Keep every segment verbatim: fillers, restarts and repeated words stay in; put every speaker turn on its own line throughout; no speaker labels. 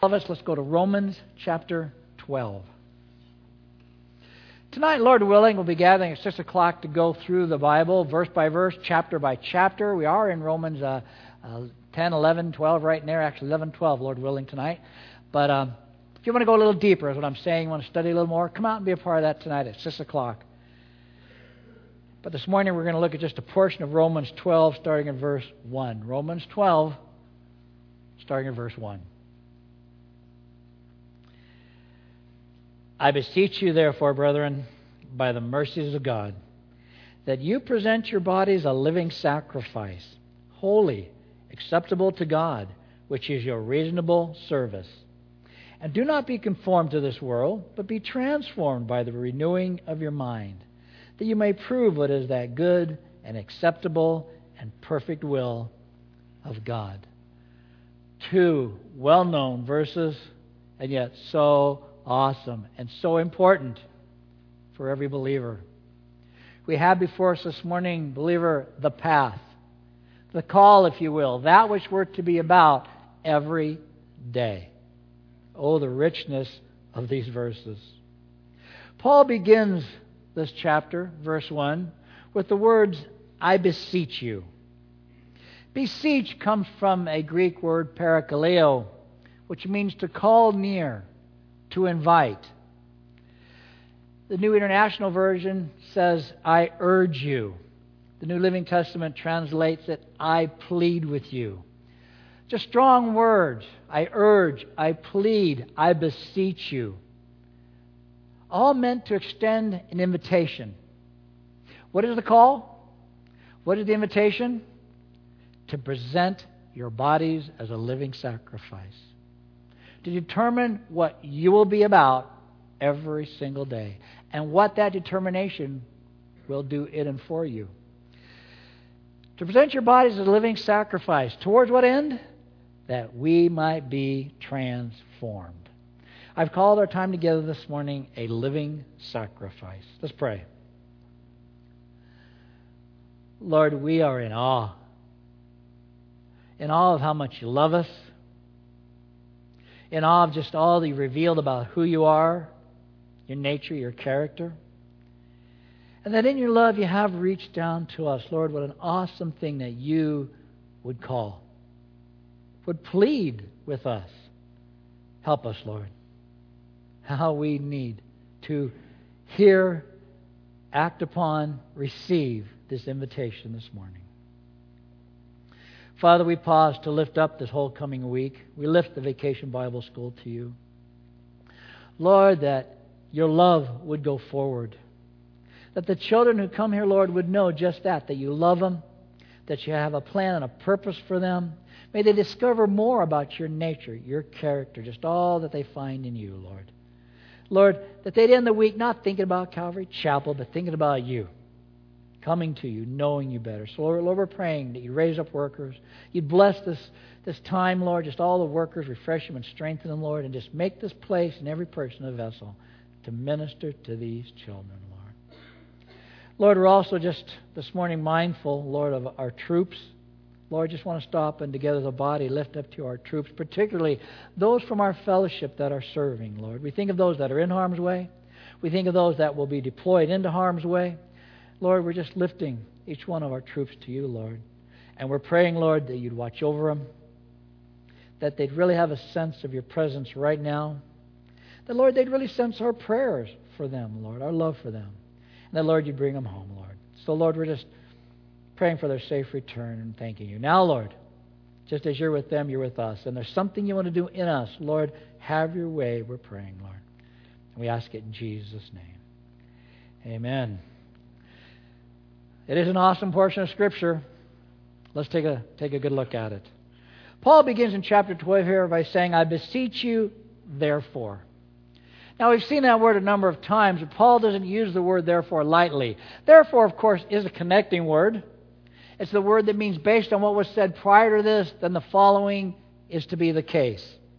All of us, let's go to Romans chapter twelve. Tonight, Lord willing, we'll be gathering at six o'clock to go through the Bible, verse by verse, chapter by chapter. We are in Romans uh, uh, ten, eleven, twelve right in there, actually eleven, twelve, Lord willing, tonight. But um, if you want to go a little deeper, is what I'm saying, you want to study a little more, come out and be a part of that tonight at six o'clock. But this morning, we're going to look at just a portion of Romans twelve, starting in verse one. Romans twelve, starting in verse one. I beseech you, therefore, brethren, by the mercies of God, that you present your bodies a living sacrifice, holy, acceptable to God, which is your reasonable service. And do not be conformed to this world, but be transformed by the renewing of your mind, that you may prove what is that good and acceptable and perfect will of God. Two well-known verses, and yet so awesome and so important for every believer. We have before us this morning, believer, the path, the call, if you will, that which we're to be about every day. Oh, the richness of these verses. Paul begins this chapter, verse one, with the words, I beseech you. Beseech comes from a Greek word, parakaleo, which means to call near, to invite. The New International Version says, I urge you. The New Living Testament translates it, I plead with you. Just strong words. I urge, I plead, I beseech you. All meant to extend an invitation. What is the call? What is the invitation? To present your bodies as a living sacrifice. To determine what you will be about every single day. And what that determination will do in and for you. To present your bodies as a living sacrifice. Towards what end? That we might be transformed. I've called our time together this morning a living sacrifice. Let's pray. Lord, we are in awe. In awe of how much you love us. In awe of just all that you revealed about who you are, your nature, your character. And that in your love you have reached down to us. Lord, what an awesome thing that you would call, would plead with us. Help us, Lord. How we need to hear, act upon, receive this invitation this morning. Father, we pause to lift up this whole coming week. We lift the Vacation Bible School to you. Lord, that your love would go forward. That the children who come here, Lord, would know just that, that you love them, that you have a plan and a purpose for them. May they discover more about your nature, your character, just all that they find in you, Lord. Lord, that they'd end the week not thinking about Calvary Chapel, but thinking about you. Coming to you, knowing you better. So, Lord, Lord, we're praying that you raise up workers. You'd bless this, this time, Lord, just all the workers, refresh them and strengthen them, Lord, and just make this place and every person a vessel to minister to these children, Lord. Lord, we're also just this morning mindful, Lord, of our troops. Lord, just want to stop and together as a body lift up to our troops, particularly those from our fellowship that are serving, Lord. We think of those that are in harm's way. We think of those that will be deployed into harm's way. Lord, we're just lifting each one of our troops to you, Lord. And we're praying, Lord, that you'd watch over them, that they'd really have a sense of your presence right now, that, Lord, they'd really sense our prayers for them, Lord, our love for them, and that, Lord, you'd bring them home, Lord. So, Lord, we're just praying for their safe return and thanking you. Now, Lord, just as you're with them, you're with us, and there's something you want to do in us. Lord, have your way, we're praying, Lord. And we ask it in Jesus' name. Amen. It is an awesome portion of Scripture. Let's take a take a good look at it. Paul begins in chapter twelve here by saying, I beseech you, therefore. Now, we've seen that word a number of times, but Paul doesn't use the word therefore lightly. Therefore, of course, is a connecting word. It's the word that means based on what was said prior to this, then the following is to be the case.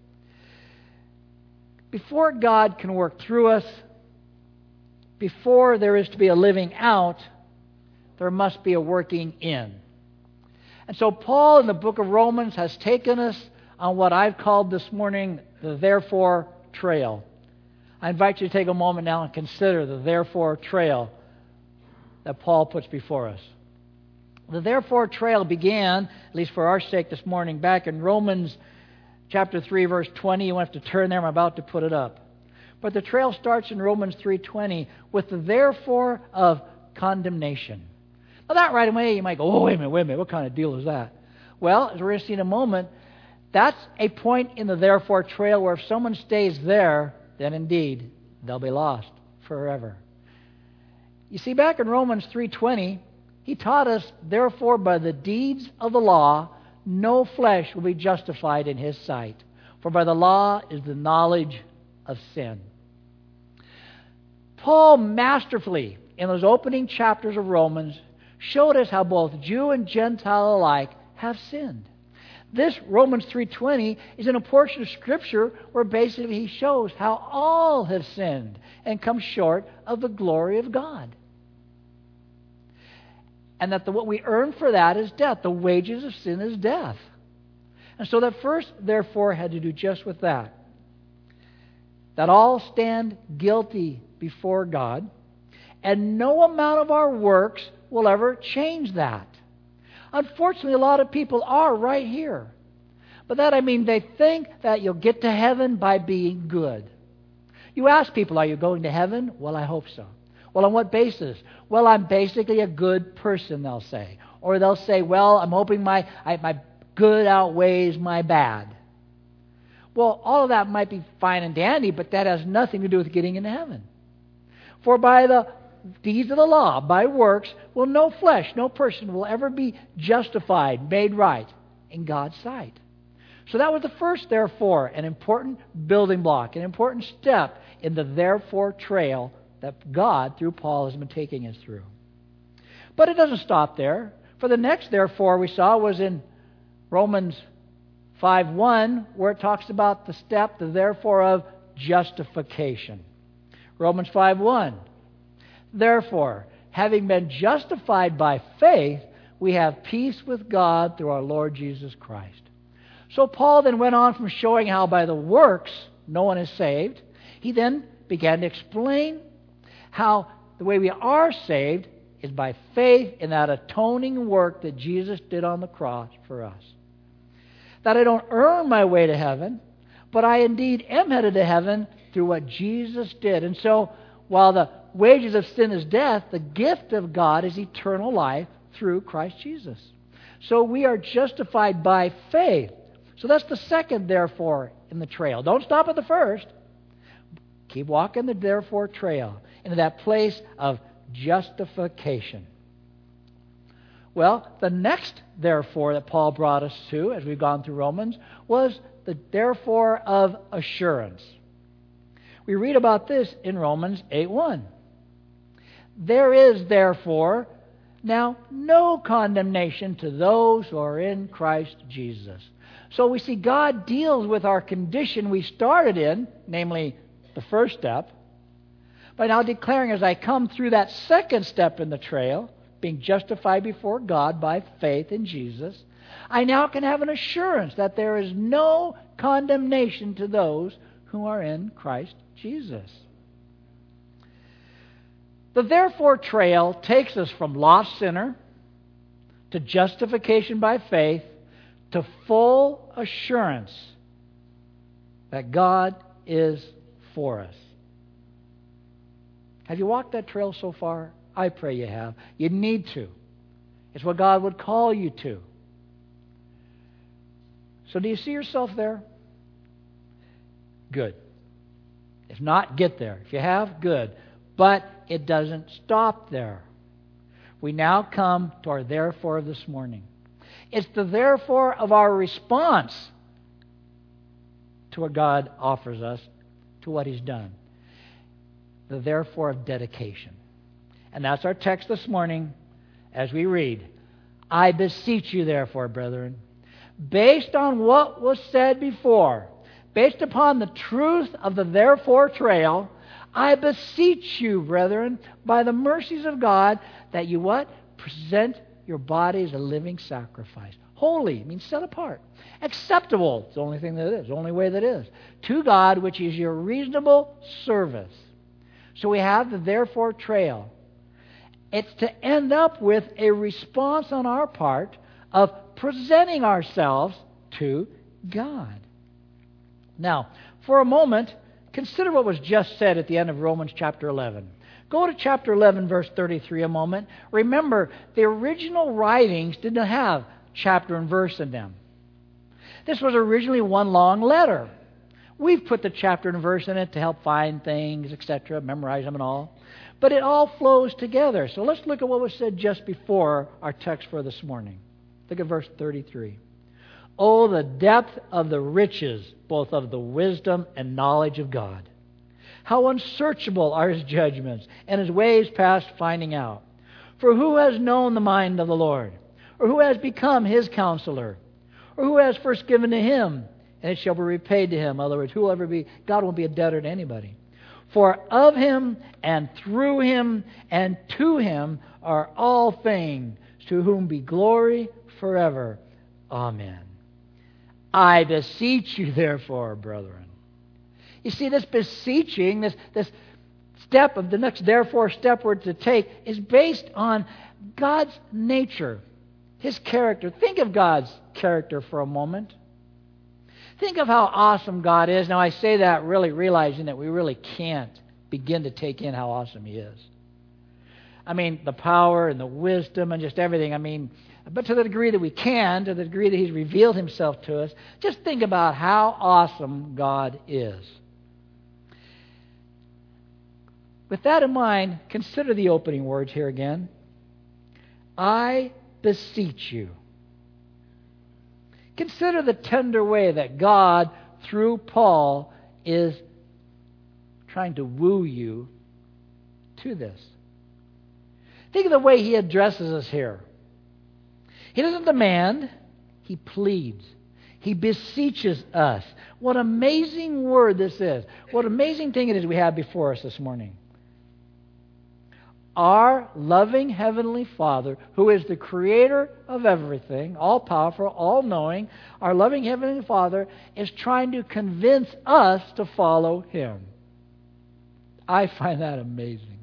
Before God can work through us, before there is to be a living out, there must be a working in. And so Paul in the book of Romans has taken us on what I've called this morning the therefore trail. I invite you to take a moment now and consider the therefore trail that Paul puts before us. The therefore trail began, at least for our sake this morning, back in Romans chapter three, verse twenty. You won't have to turn there. I'm about to put it up. But the trail starts in Romans three twenty with the therefore of condemnation. Now that right away you might go, oh, wait a minute, wait a minute. What kind of deal is that? Well, as we're going to see in a moment, that's a point in the therefore trail where if someone stays there, then indeed they'll be lost forever. You see, back in Romans three twenty, he taught us, therefore, by the deeds of the law, no flesh will be justified in his sight. For by the law is the knowledge of sin. Paul masterfully, in those opening chapters of Romans, showed us how both Jew and Gentile alike have sinned. This Romans three twenty is in a portion of Scripture where basically he shows how all have sinned and come short of the glory of God. And that the, what we earn for that is death. The wages of sin is death. And so that first, therefore, had to do just with that. That all stand guilty before God, and no amount of our works will ever change that. Unfortunately, a lot of people are right here. But that, I mean, they think that you'll get to heaven by being good. You ask people, are you going to heaven? Well, I hope so. Well, on what basis? Well, I'm basically a good person, they'll say. Or they'll say, well, I'm hoping my, I, my good outweighs my bad. Well, all of that might be fine and dandy, but that has nothing to do with getting into heaven. For by the deeds of the law, by works, will no flesh, no person will ever be justified, made right in God's sight. So that was the first, therefore, an important building block, an important step in the therefore trail that God, through Paul, has been taking us through. But it doesn't stop there. For the next, therefore, we saw was in Romans five one, where it talks about the step, the therefore of justification. Romans five one. Therefore, having been justified by faith, we have peace with God through our Lord Jesus Christ. So Paul then went on from showing how by the works no one is saved. He then began to explain how the way we are saved is by faith in that atoning work that Jesus did on the cross for us. That I don't earn my way to heaven, but I indeed am headed to heaven through what Jesus did. And so, while the wages of sin is death, the gift of God is eternal life through Christ Jesus. So we are justified by faith. So that's the second therefore in the trail. Don't stop at the first. Keep walking the therefore trail into that place of justification. Well, the next therefore that Paul brought us to, as we've gone through Romans, was the therefore of assurance. We read about this in Romans eight one. There is therefore now no condemnation to those who are in Christ Jesus. So we see God deals with our condition we started in, namely the first step, by now declaring as I come through that second step in the trail, being justified before God by faith in Jesus, I now can have an assurance that there is no condemnation to those who are in Christ Jesus. The therefore trail takes us from lost sinner to justification by faith to full assurance that God is for us. Have you walked that trail so far? I pray you have. You need to. It's what God would call you to. So do you see yourself there? Good. If not, get there. If you have, good. But it doesn't stop there. We now come to our therefore of this morning. It's the therefore of our response to what God offers us, to what He's done. The therefore of dedication. And that's our text this morning as we read, I beseech you therefore, brethren, based on what was said before, based upon the truth of the therefore trail, I beseech you, brethren, by the mercies of God, that you what? Present your body as a living sacrifice, Holy means set apart. Acceptable, it's the only thing that is, the only way that is. To God, which is your reasonable service. So we have the therefore trail. It's to end up with a response on our part of presenting ourselves to God. Now, for a moment, consider what was just said at the end of Romans chapter eleven. Go to chapter eleven, verse thirty-three a moment. Remember, the original writings didn't have chapter and verse in them. This was originally one long letter. We've put the chapter and verse in it to help find things, et cetera, memorize them and all. But it all flows together. So let's look at what was said just before our text for this morning. Look at verse thirty-three. Oh, the depth of the riches, both of the wisdom and knowledge of God. How unsearchable are His judgments, and His ways past finding out. For who has known the mind of the Lord? Or who has become His counselor? Or who has first given to Him, and it shall be repaid to him? In other words, who will ever be, God won't be a debtor to anybody. For of Him, and through Him, and to Him are all things, to whom be glory forever. Amen. I beseech you, therefore, brethren. You see, this beseeching, this, this step of the next therefore step we're to take, is based on God's nature, His character. Think of God's character for a moment. Think of how awesome God is. Now, I say that really realizing that we really can't begin to take in how awesome He is. I mean, the power and the wisdom and just everything. I mean, but to the degree that we can, to the degree that He's revealed Himself to us, just think about how awesome God is. With that in mind, consider the opening words here again. I beseech you. Consider the tender way that God, through Paul, is trying to woo you to this. Think of the way he addresses us here. He doesn't demand, he pleads. He beseeches us. What amazing word this is. What amazing thing it is we have before us this morning. Our loving Heavenly Father, who is the creator of everything, all-powerful, all-knowing, our loving Heavenly Father is trying to convince us to follow Him. I find that amazing.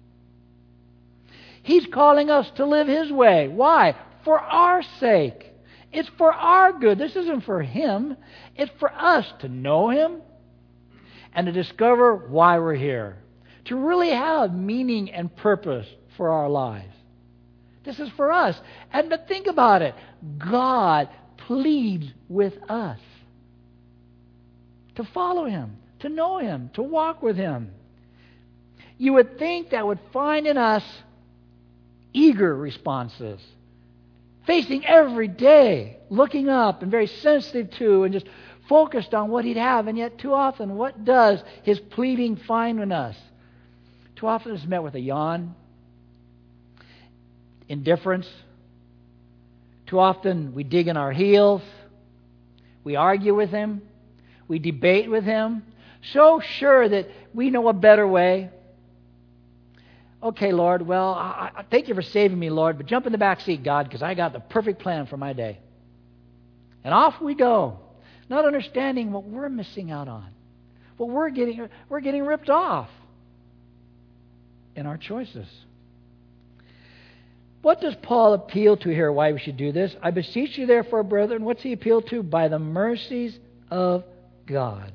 He's calling us to live His way. Why? For our sake. It's for our good. This isn't for Him. It's for us to know Him and to discover why we're here. To really have meaning and purpose for our lives. This is for us. And but think about it. God pleads with us to follow Him, to know Him, to walk with Him. You would think that would find in us eager responses, facing every day, looking up and very sensitive to and just focused on what He'd have. And yet too often, what does His pleading find in us? Too often it's met with a yawn, indifference. Too often we dig in our heels. We argue with Him. We debate with Him. So sure that we know a better way. Okay, Lord, well, I, I thank You for saving me, Lord, but jump in the back seat, God, because I got the perfect plan for my day. And off we go, not understanding what we're missing out on, what we're getting, we're getting ripped off in our choices. What does Paul appeal to here, why we should do this? I beseech you, therefore, brethren, what's he appeal to? By the mercies of God.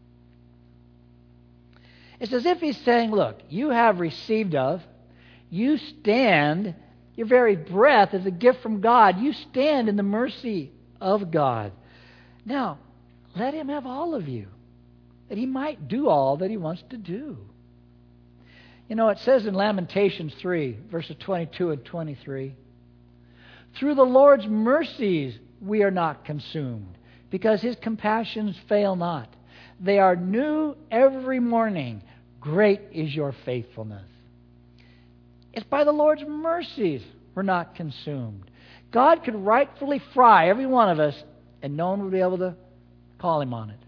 It's as if he's saying, look, you have received of, you stand, your very breath is a gift from God. You stand in the mercy of God. Now, let Him have all of you, that He might do all that He wants to do. You know, it says in Lamentations three, verses twenty-two and twenty-three, through the Lord's mercies we are not consumed, because His compassions fail not. They are new every morning. Great is Your faithfulness. It's by the Lord's mercies we're not consumed. God could rightfully fry every one of us, and no one would be able to call Him on it.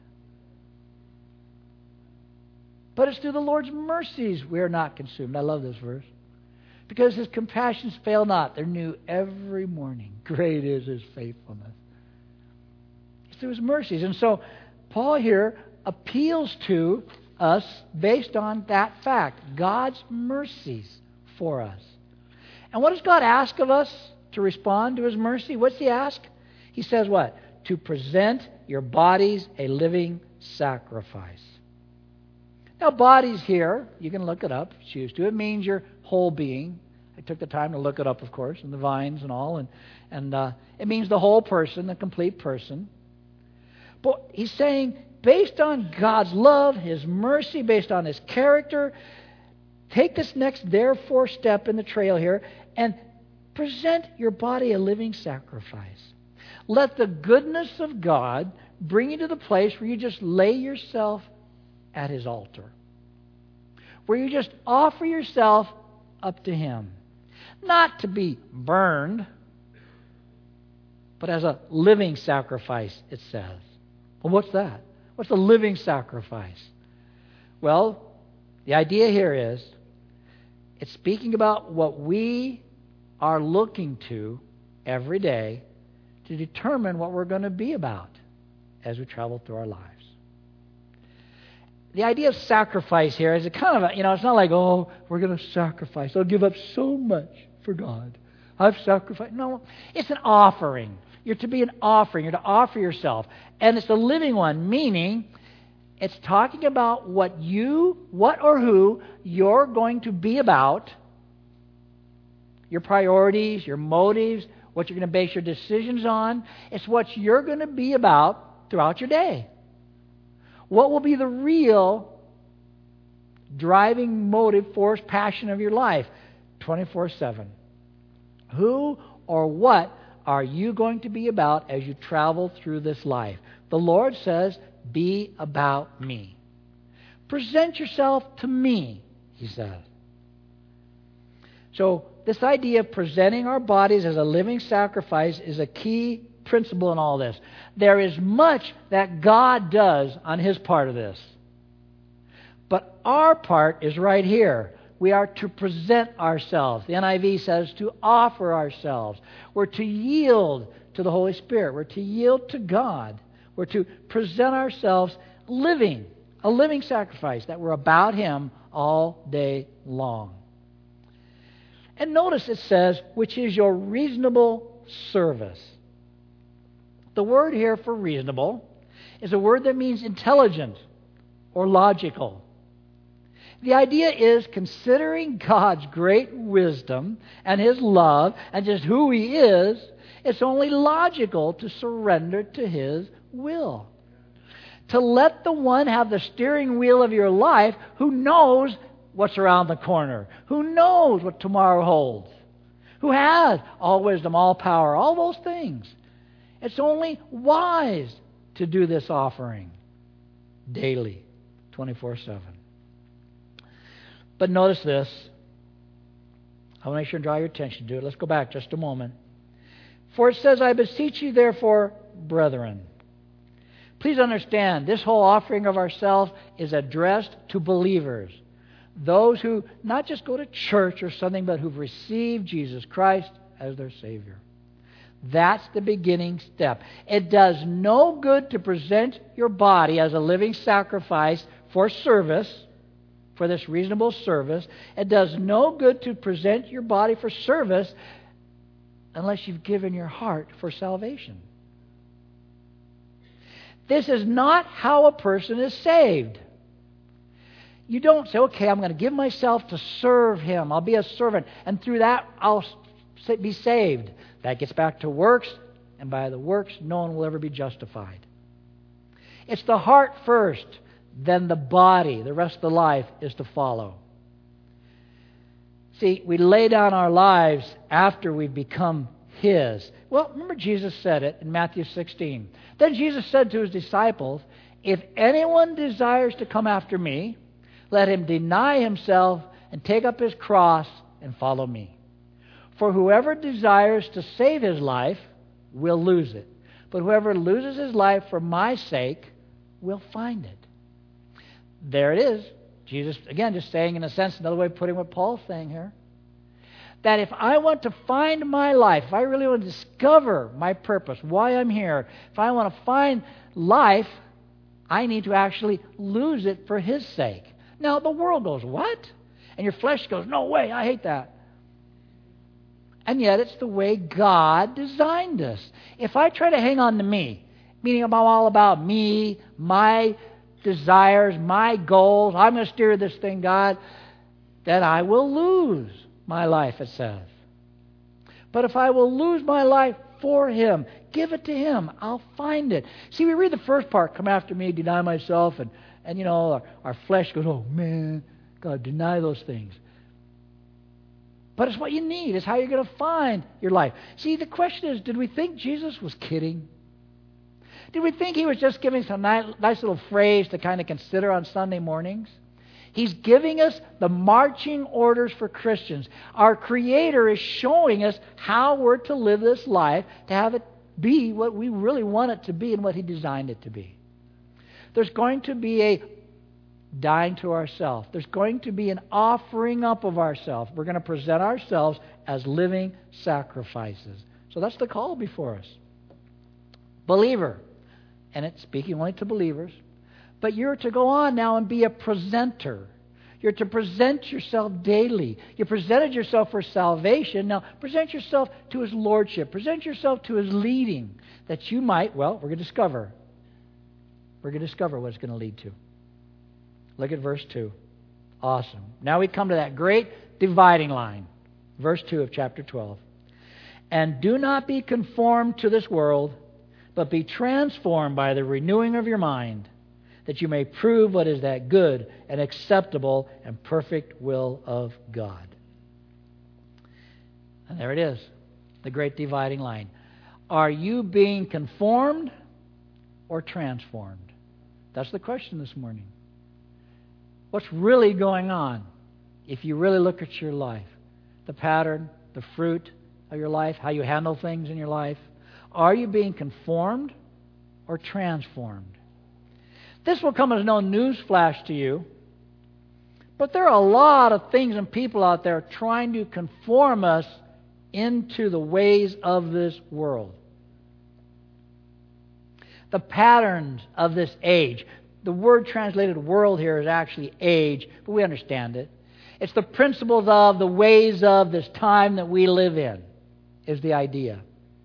But it's through the Lord's mercies we are not consumed. I love this verse. because his compassions fail not. They're new every morning. Great is his faithfulness. It's through his mercies. And so Paul here appeals to us based on that fact, God's mercies for us. And what does God ask of us to respond to his mercy? What's he ask? He says what? To present your bodies a living sacrifice. Now, bodies here, you can look it up if you choose to. It means your whole being. I took the time to look it up, of course, and the vines and all. And, and uh, it means the whole person, the complete person. But he's saying, based on God's love, his mercy, based on his character, take this next therefore step in the trail here and present your body a living sacrifice. Let the goodness of God bring you to the place where you just lay yourself at his altar, where you just offer yourself up to him, not to be burned, but as a living sacrifice, it says. Well, what's that? What's a living sacrifice? Well, the idea here is it's speaking about what we are looking to every day to determine what we're going to be about as we travel through our lives. The idea of sacrifice here is a kind of a, you know, it's not like, oh, we're going to sacrifice. I'll give up so much for God. I've sacrificed. No, it's an offering. You're to be an offering. You're to offer yourself. And it's a living one, meaning it's talking about what you, what or who you're going to be about, your priorities, your motives, what you're going to base your decisions on. It's what you're going to be about throughout your day. What will be the real driving motive, force, passion of your life twenty-four seven? Who or what are you going to be about as you travel through this life? The Lord says, be about me. Present yourself to me, he says. So this idea of presenting our bodies as a living sacrifice is a key principle in all this. There is much that God does on his part of this. But our part is right here. We are to present ourselves. The N I V says to offer ourselves. We're to yield to the Holy Spirit. We're to yield to God. We're to present ourselves living, a living sacrifice, that we're about him all day long. And notice it says, which is your reasonable service. The word here for reasonable is a word that means intelligent or logical. The idea is considering God's great wisdom and his love and just who he is, it's only logical to surrender to his will. To let the one have the steering wheel of your life who knows what's around the corner, who knows what tomorrow holds, who has all wisdom, all power, all those things. It's only wise to do this offering daily, twenty-four seven. But notice this. I want to make sure and draw your attention to it. Let's go back just a moment. For it says, I beseech you therefore, brethren. Please understand, this whole offering of ourselves is addressed to believers. Those who not just go to church or something, but who've received Jesus Christ as their Savior. That's the beginning step. It does no good to present your body as a living sacrifice for service, for this reasonable service. It does no good to present your body for service unless you've given your heart for salvation. This is not how a person is saved. You don't say, okay, I'm going to give myself to serve him. I'll be a servant, and through that I'll be saved. That gets back to works, and by the works no one will ever be justified. It's the heart first, then the body. The rest of the life is to follow. See, we lay down our lives after we've become his. Well, remember Jesus said it in Matthew sixteen. Then Jesus said to his disciples, if anyone desires to come after me, let him deny himself and take up his cross and follow me. For whoever desires to save his life will lose it. But whoever loses his life for my sake will find it. There it is. Jesus, again, just saying in a sense, another way of putting what Paul's saying here. That if I want to find my life, if I really want to discover my purpose, why I'm here, if I want to find life, I need to actually lose it for His sake. Now, the world goes, what? And your flesh goes, no way, I hate that. And yet, it's the way God designed us. If I try to hang on to me, meaning I'm all about me, my desires, my goals, I'm going to steer this thing, God, then I will lose my life, it says. But if I will lose my life for Him, give it to Him, I'll find it. See, we read the first part, come after me, deny myself, and, and you know, our, our flesh goes, oh man, God, deny those things. But it's what you need. It's how you're going to find your life. See, the question is, did we think Jesus was kidding? Did we think He was just giving some nice, nice little phrase to kind of consider on Sunday mornings? He's giving us the marching orders for Christians. Our Creator is showing us how we're to live this life to have it be what we really want it to be and what He designed it to be. There's going to be a dying to ourselves. There's going to be an offering up of ourselves. We're going to present ourselves as living sacrifices. So that's the call before us. Believer, and it's speaking only to believers, but you're to go on now and be a presenter. You're to present yourself daily. You presented yourself for salvation. Now present yourself to His Lordship. Present yourself to His leading, that you might, well, we're going to discover. We're going to discover what it's going to lead to. Look at verse two. Awesome. Now we come to that great dividing line. Verse two of chapter twelve. And do not be conformed to this world, but be transformed by the renewing of your mind, that you may prove what is that good and acceptable and perfect will of God. And there it is, the great dividing line. Are you being conformed or transformed? That's the question this morning. What's really going on if you really look at your life? The pattern, the fruit of your life, how you handle things in your life. Are you being conformed or transformed? This will come as no newsflash to you, but there are a lot of things and people out there trying to conform us into the ways of this world. The patterns of this age. The word translated world here is actually age, but we understand it. It's the principles of, the ways of this time that we live in, is the idea.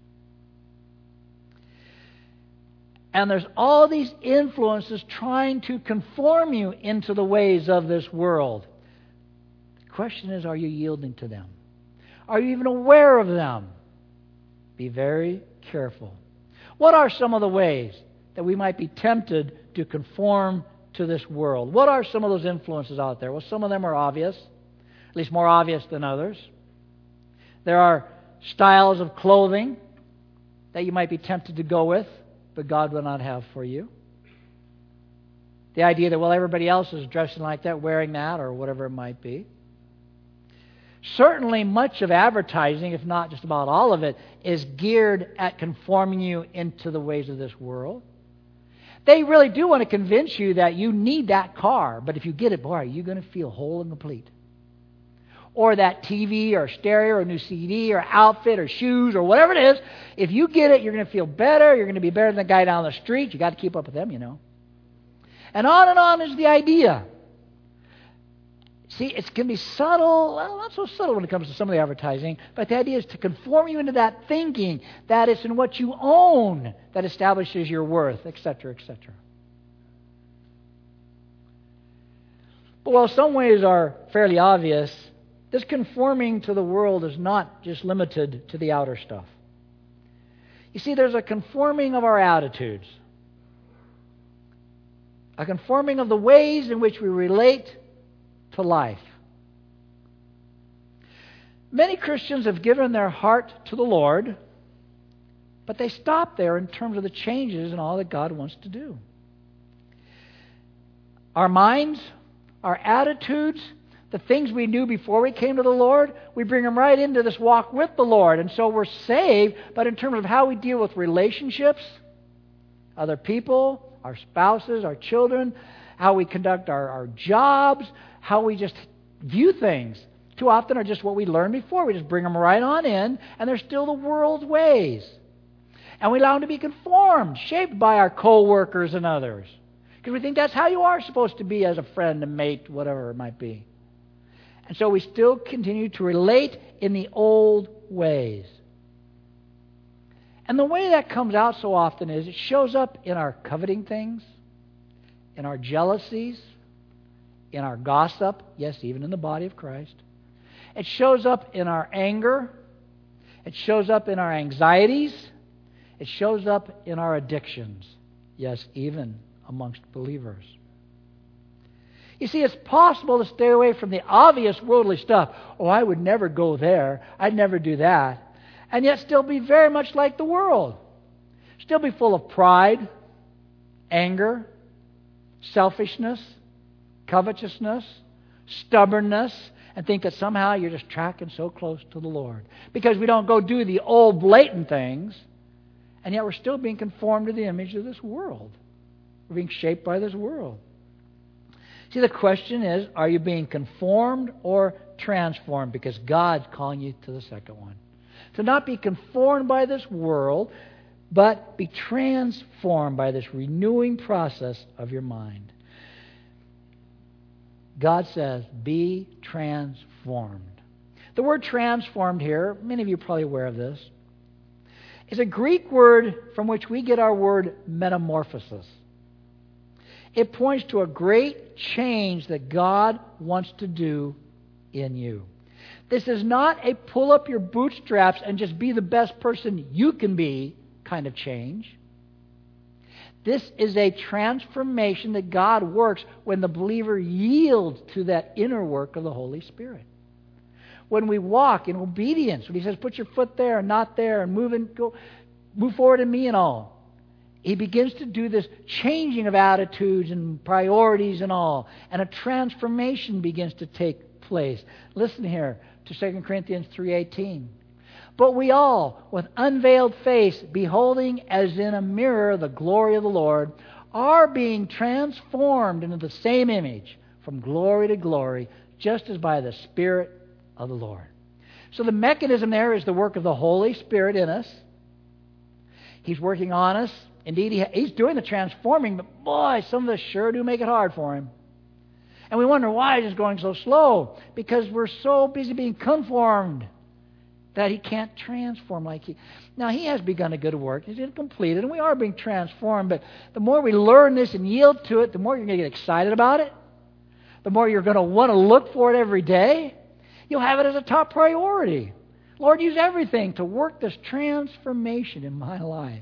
And there's all these influences trying to conform you into the ways of this world. The question is, are you yielding to them? Are you even aware of them? Be very careful. What are some of the ways that we might be tempted to conform to this world? What are some of those influences out there? Well, some of them are obvious, at least more obvious than others. There are styles of clothing that you might be tempted to go with, but God will not have for you. The idea that, well, everybody else is dressing like that, wearing that, or whatever it might be. Certainly much of advertising, if not just about all of it, is geared at conforming you into the ways of this world. They really do want to convince you that you need that car, but if you get it, boy, are you going to feel whole and complete. Or that T V or stereo or new C D or outfit or shoes or whatever it is, if you get it, you're going to feel better, you're going to be better than the guy down the street. You've got to keep up with them, you know. And on and on is the idea. See, it can be subtle, well, not so subtle when it comes to some of the advertising, but the idea is to conform you into that thinking that it's in what you own that establishes your worth, et cetera, et cetera. But while some ways are fairly obvious, this conforming to the world is not just limited to the outer stuff. You see, there's a conforming of our attitudes, a conforming of the ways in which we relate to life. Many Christians have given their heart to the Lord, but they stop there in terms of the changes and all that God wants to do. Our minds, our attitudes, the things we knew before we came to the Lord, we bring them right into this walk with the Lord. And so we're saved, but in terms of how we deal with relationships, other people, our spouses, our children, how we conduct our, our jobs, how we just view things, too often are just what we learned before. We just bring them right on in, and they're still the world's ways. And we allow them to be conformed, shaped by our co-workers and others. Because we think that's how you are supposed to be as a friend, a mate, whatever it might be. And so we still continue to relate in the old ways. And the way that comes out so often is it shows up in our coveting things, in our jealousies, in our gossip, yes, even in the body of Christ. It shows up in our anger. It shows up in our anxieties. It shows up in our addictions, yes, even amongst believers. You see, it's possible to stay away from the obvious worldly stuff. Oh, I would never go there. I'd never do that. And yet still be very much like the world. Still be full of pride, anger, selfishness, covetousness, stubbornness, and think that somehow you're just tracking so close to the Lord. Because we don't go do the old blatant things, and yet we're still being conformed to the image of this world. We're being shaped by this world. See, the question is, are you being conformed or transformed? Because God's calling you to the second one. To not be conformed by this world, but be transformed by this renewing process of your mind. God says, be transformed. The word transformed here, many of you are probably aware of this, is a Greek word from which we get our word metamorphosis. It points to a great change that God wants to do in you. This is not a pull up your bootstraps and just be the best person you can be kind of change. This is a transformation that God works when the believer yields to that inner work of the Holy Spirit. When we walk in obedience, when He says, put your foot there and not there and move and go, move forward in me and all. He begins to do this changing of attitudes and priorities and all. And a transformation begins to take place. Listen here to Second Corinthians three eighteen. But we all, with unveiled face, beholding as in a mirror the glory of the Lord, are being transformed into the same image from glory to glory, just as by the Spirit of the Lord. So the mechanism there is the work of the Holy Spirit in us. He's working on us. Indeed, he, He's doing the transforming, but boy, some of us sure do make it hard for Him. And we wonder why He's going so slow. Because we're so busy being conformed that He can't transform like He... Now, He has begun a good work. He's completed, and we are being transformed. But the more we learn this and yield to it, the more you're going to get excited about it. The more you're going to want to look for it every day. You'll have it as a top priority. Lord, use everything to work this transformation in my life.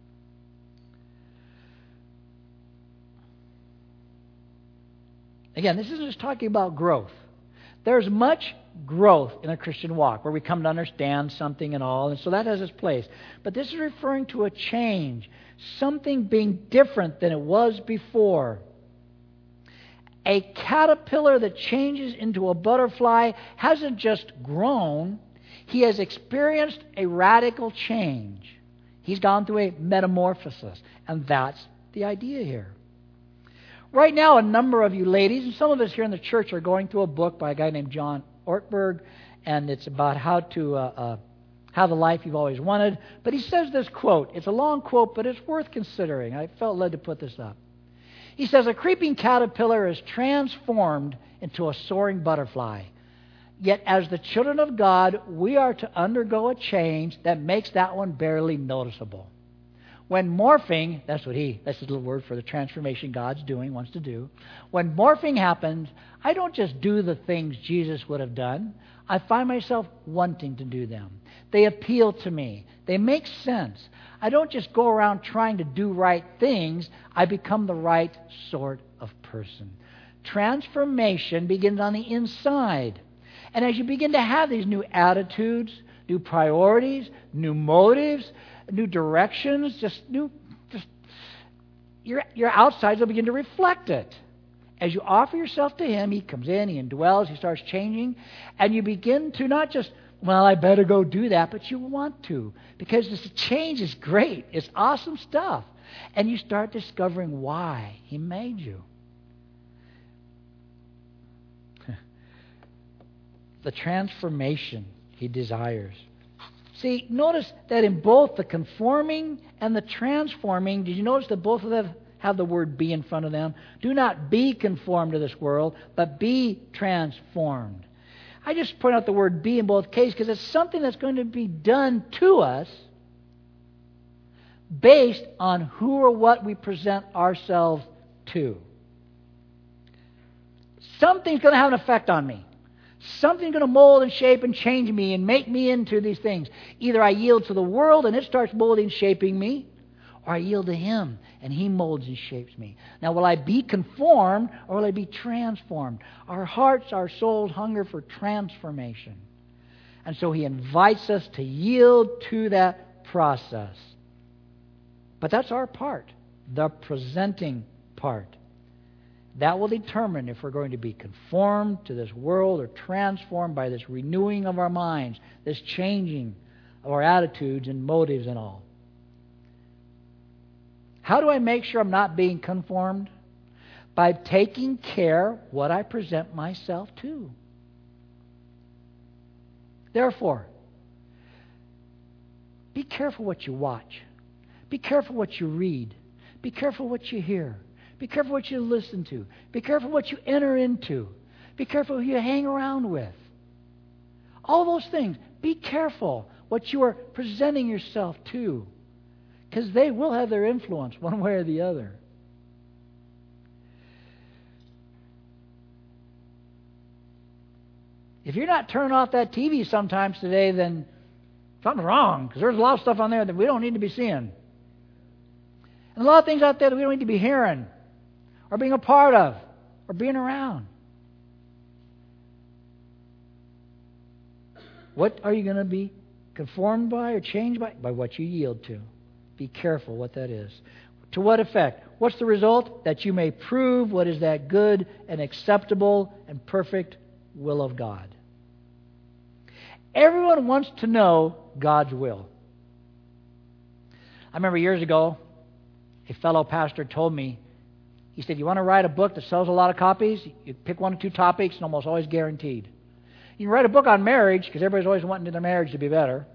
Again, this isn't just talking about growth. There's much growth in a Christian walk where we come to understand something and all, and so that has its place. But this is referring to a change, something being different than it was before. A caterpillar that changes into a butterfly hasn't just grown, he has experienced a radical change. He's gone through a metamorphosis, and that's the idea here. Right now, a number of you ladies, and some of us here in the church, are going through a book by a guy named John Ortberg, and it's about how to uh, uh, have the life you've always wanted. But he says this quote. It's a long quote, but it's worth considering. I felt led to put this up. He says, a creeping caterpillar is transformed into a soaring butterfly. Yet as the children of God, we are to undergo a change that makes that one barely noticeable. When morphing, that's what he, that's his little word for the transformation God's doing, wants to do. When morphing happens, I don't just do the things Jesus would have done. I find myself wanting to do them. They appeal to me. They make sense. I don't just go around trying to do right things. I become the right sort of person. Transformation begins on the inside. And as you begin to have these new attitudes, new priorities, new motives, new directions, just new, just your your outsides will begin to reflect it. As you offer yourself to Him, He comes in, He indwells, He starts changing, and you begin to not just, well, I better go do that, but you want to, because this change is great. It's awesome stuff. And you start discovering why He made you. the transformation He desires. See, notice that in both the conforming and the transforming, did you notice that both of them have the word be in front of them? Do not be conformed to this world, but be transformed. I just point out the word be in both cases because it's something that's going to be done to us based on who or what we present ourselves to. Something's going to have an effect on me. Something's going to mold and shape and change me and make me into these things. Either I yield to the world and it starts molding and shaping me, or I yield to Him and He molds and shapes me. Now, will I be conformed or will I be transformed? Our hearts, our souls hunger for transformation. And so He invites us to yield to that process. But that's our part, the presenting part. That will determine if we're going to be conformed to this world or transformed by this renewing of our minds, this changing of our attitudes and motives and all. How do I make sure I'm not being conformed? By taking care what I present myself to. Therefore, be careful what you watch. Be careful what you read. Be careful what you hear. Be careful what you listen to. Be careful what you enter into. Be careful who you hang around with. All those things. Be careful what you are presenting yourself to, because they will have their influence one way or the other. If you're not turning off that T V sometimes today, then something's wrong, because there's a lot of stuff on there that we don't need to be seeing. And a lot of things out there that we don't need to be hearing or being a part of or being around. What are you going to be conformed by or changed by? By what you yield to. Be careful what that is. To what effect? What's the result? That you may prove what is that good and acceptable and perfect will of God. Everyone wants to know God's will. I remember years ago, a fellow pastor told me, he said, you want to write a book that sells a lot of copies? You pick one or two topics and almost always guaranteed. You can write a book on marriage, because everybody's always wanting their marriage to be better.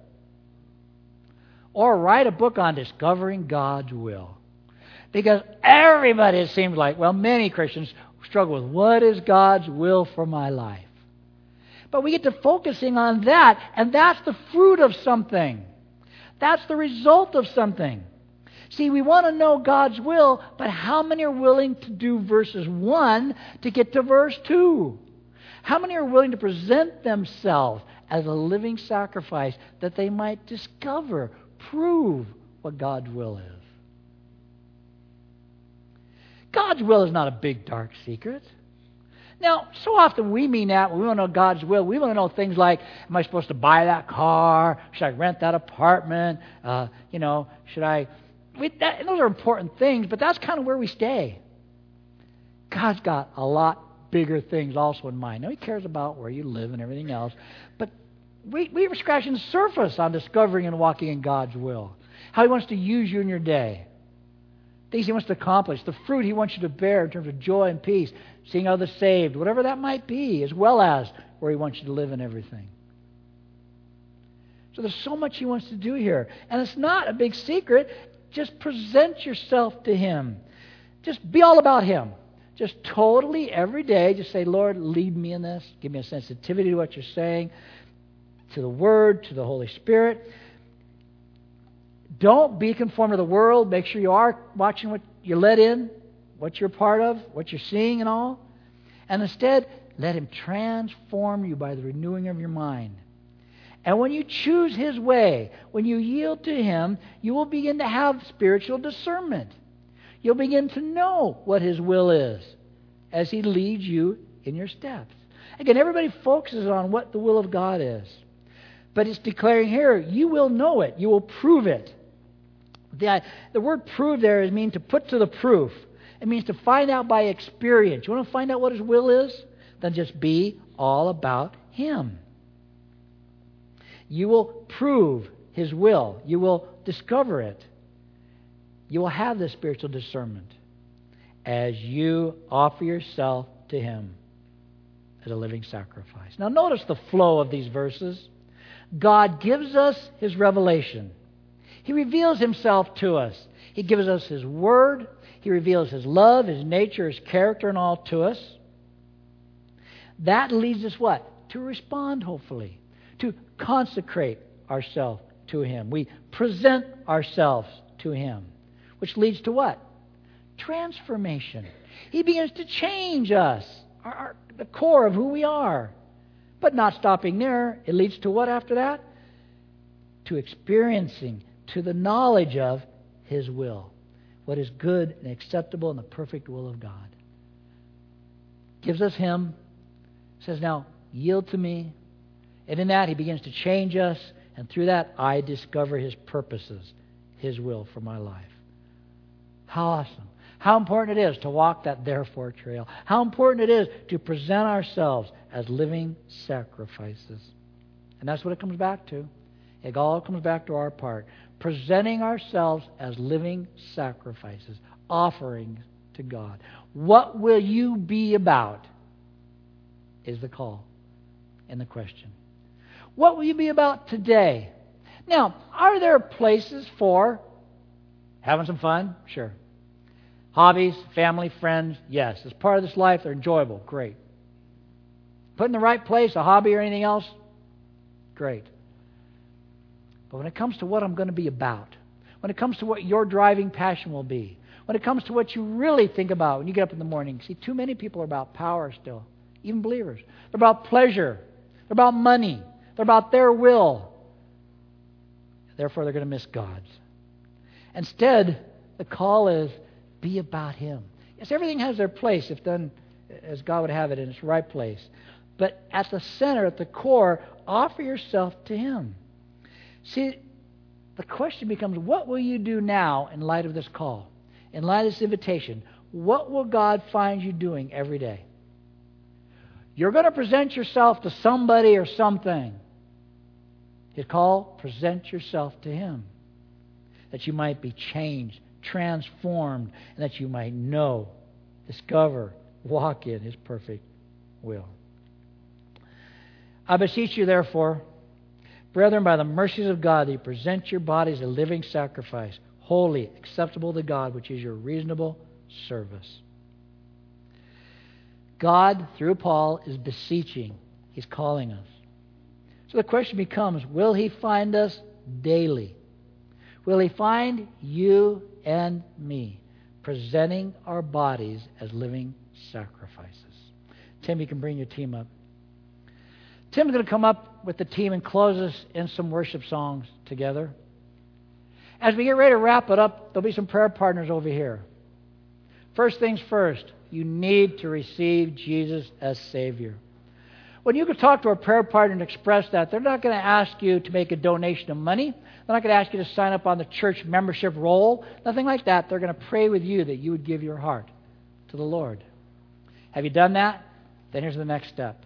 Or write a book on discovering God's will. Because everybody, it seems like, well, many Christians struggle with what is God's will for my life. But we get to focusing on that, and that's the fruit of something. That's the result of something. See, we want to know God's will, but how many are willing to do verses one to get to verse two? How many are willing to present themselves as a living sacrifice that they might discover, prove what God's will is? God's will is not a big, dark secret. Now, so often we mean that when we want to know God's will. We want to know things like, am I supposed to buy that car? Should I rent that apartment? Uh, you know, should I... We, that, those are important things, but that's kind of where we stay. God's got a lot bigger things also in mind. Now, He cares about where you live and everything else, but we, we were scratching the surface on discovering and walking in God's will. How He wants to use you in your day. Things He wants to accomplish. The fruit He wants you to bear in terms of joy and peace. Seeing others saved. Whatever that might be. As well as where He wants you to live in everything. So there's so much He wants to do here. And it's not a big secret. Just present yourself to Him. Just be all about Him. Just totally every day, just say, Lord, lead me in this. Give me a sensitivity to what you're saying, to the Word, to the Holy Spirit. Don't be conformed to the world. Make sure you are watching what you're let in, what you're part of, what you're seeing and all. And instead, let Him transform you by the renewing of your mind. And when you choose His way, when you yield to Him, you will begin to have spiritual discernment. You'll begin to know what His will is as He leads you in your steps. Again, everybody focuses on what the will of God is. But it's declaring here, you will know it. You will prove it. The, the word prove there is mean to put to the proof. It means to find out by experience. You want to find out what His will is? Then just be all about Him. You will prove His will. You will discover it. You will have this spiritual discernment as you offer yourself to Him. as a living sacrifice. Now notice the flow of these verses. God gives us His revelation. He reveals Himself to us. He gives us His Word. He reveals His love, His nature, His character, and all to us. That leads us what? To respond, hopefully. To consecrate ourselves to Him. We present ourselves to Him. Which leads to what? Transformation. He begins to change us. Our, our, the core of who we are. But not stopping there. It leads to what after that? To experiencing, to the knowledge of His will. What is good and acceptable and the perfect will of God. Gives us Him. Says, now, yield to me. And in that, He begins to change us. And through that, I discover His purposes, His will for my life. How awesome. How important it is to walk that therefore trail. How important it is to present ourselves as living sacrifices. And that's what it comes back to. It all comes back to our part. Presenting ourselves as living sacrifices. Offerings to God. What will you be about? Is the call and the question. What will you be about today? Now, are there places for having some fun? Sure. Hobbies, family, friends, yes. As part of this life, they're enjoyable. Great. Put in the right place, a hobby or anything else? Great. But when it comes to what I'm going to be about, when it comes to what your driving passion will be, when it comes to what you really think about when you get up in the morning, see, too many people are about power still, even believers. They're about pleasure. They're about money. They're about their will. Therefore, they're going to miss God's. Instead, the call is, be about Him. Yes, everything has their place if done as God would have it in its right place. But at the center, at the core, offer yourself to Him. See, the question becomes, what will you do now in light of this call? In light of this invitation? What will God find you doing every day? You're going to present yourself to somebody or something. His call, present yourself to Him. That you might be changed, transformed, and that you might know, discover, walk in His perfect will. I beseech you, therefore, brethren, by the mercies of God, that you present your bodies a living sacrifice, holy, acceptable to God, which is your reasonable service. God, through Paul, is beseeching. He's calling us. So the question becomes, will He find us daily? Will He find you and me presenting our bodies as living sacrifices? Tim, you can bring your team up. Tim's going to come up with the team and close us in some worship songs together. As we get ready to wrap it up, there'll be some prayer partners over here. First things first, you need to receive Jesus as Savior. When you can talk to a prayer partner and express that, they're not going to ask you to make a donation of money. They're not going to ask you to sign up on the church membership roll. Nothing like that. They're going to pray with you that you would give your heart to the Lord. Have you done that? Then here's the next step.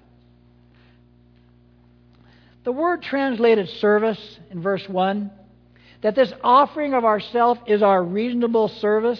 The word translated service in verse one, that this offering of ourself is our reasonable service.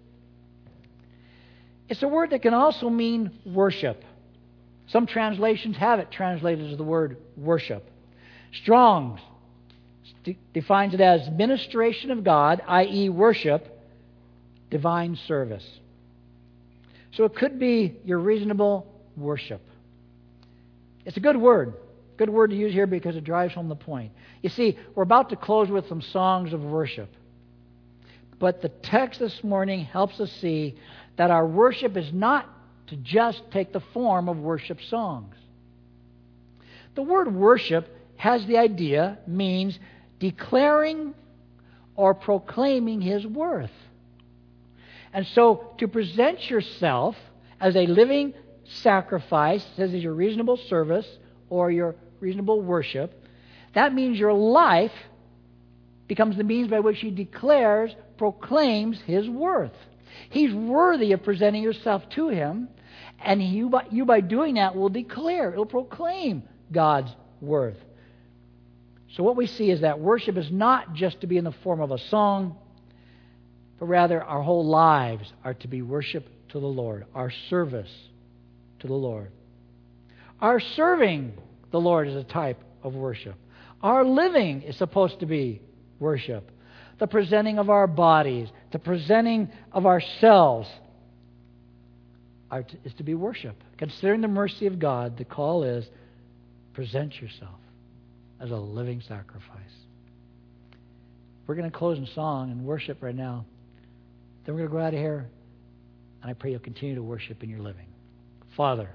It's a word that can also mean worship. Some translations have it translated as the word worship. Strong's de- defines it as ministration of God, that is worship, divine service. So it could be your reasonable worship. It's a good word. Good word to use here because it drives home the point. You see, we're about to close with some songs of worship. But the text this morning helps us see that our worship is not to just take the form of worship songs. The word worship has the idea, means declaring or proclaiming His worth. And so to present yourself as a living sacrifice, says is your reasonable service or your reasonable worship, that means your life becomes the means by which He declares, proclaims His worth. He's worthy of presenting yourself to Him, and you by, you by doing that will declare, it will proclaim God's worth. So what we see is that worship is not just to be in the form of a song, but rather our whole lives are to be worship to the Lord, our service to the Lord. Our serving the Lord is a type of worship. Our living is supposed to be worship. The presenting of our bodies, the presenting of ourselves are to, is to be worship. Considering the mercy of God, the call is present yourself as a living sacrifice. We're going to close in song and worship right now. Then we're going to go out of here, and I pray you'll continue to worship in your living. Father,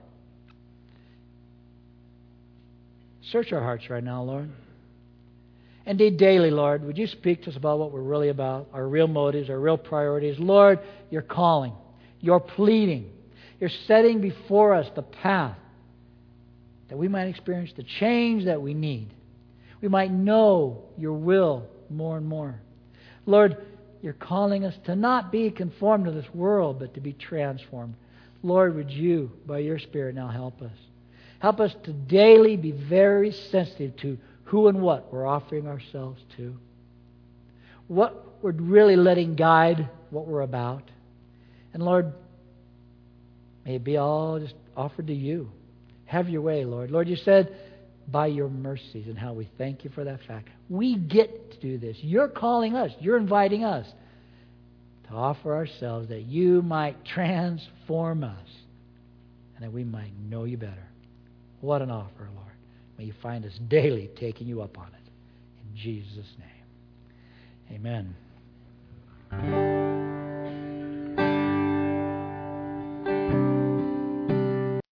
search our hearts right now, Lord. Indeed, daily, Lord, would you speak to us about what we're really about, our real motives, our real priorities. Lord, you're calling, you're pleading, you're setting before us the path that we might experience the change that we need. We might know your will more and more. Lord, you're calling us to not be conformed to this world, but to be transformed. Lord, would you, by your Spirit, now help us. Help us to daily be very sensitive to who and what we're offering ourselves to. What we're really letting guide what we're about. And Lord, may it be all just offered to you. Have your way, Lord. Lord, you said, by your mercies, and how we thank you for that fact. We get to do this. You're calling us. You're inviting us to offer ourselves that you might transform us and that we might know you better. What an offer, Lord. May you find us daily taking you up on it. In Jesus' name. Amen.